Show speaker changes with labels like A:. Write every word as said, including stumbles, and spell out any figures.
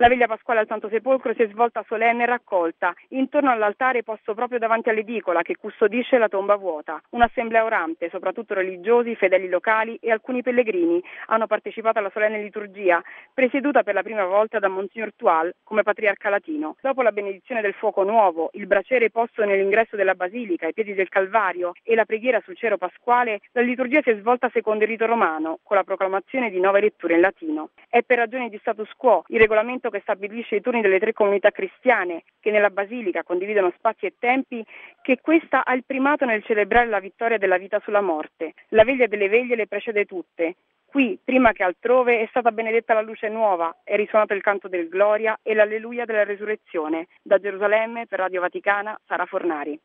A: La veglia pasquale al Santo Sepolcro si è svolta solenne e raccolta, intorno all'altare posto proprio davanti all'edicola che custodisce la tomba vuota. Un'assemblea orante, soprattutto religiosi, fedeli locali e alcuni pellegrini hanno partecipato alla solenne liturgia, presieduta per la prima volta da Monsignor Tual come patriarca latino. Dopo la benedizione del fuoco nuovo, il braciere posto nell'ingresso della basilica ai piedi del Calvario e la preghiera sul cero pasquale, la liturgia si è svolta secondo il rito romano, con la proclamazione di nove letture in latino. È per ragioni di status quo il regolamento che stabilisce i turni delle tre comunità cristiane che nella Basilica condividono spazi e tempi, che questa ha il primato nel celebrare la vittoria della vita sulla morte. La veglia delle veglie le precede tutte. Qui, prima che altrove, è stata benedetta la luce nuova, è risuonato il canto del Gloria e l'Alleluia della Resurrezione. Da Gerusalemme, per Radio Vaticana, Sara Fornari.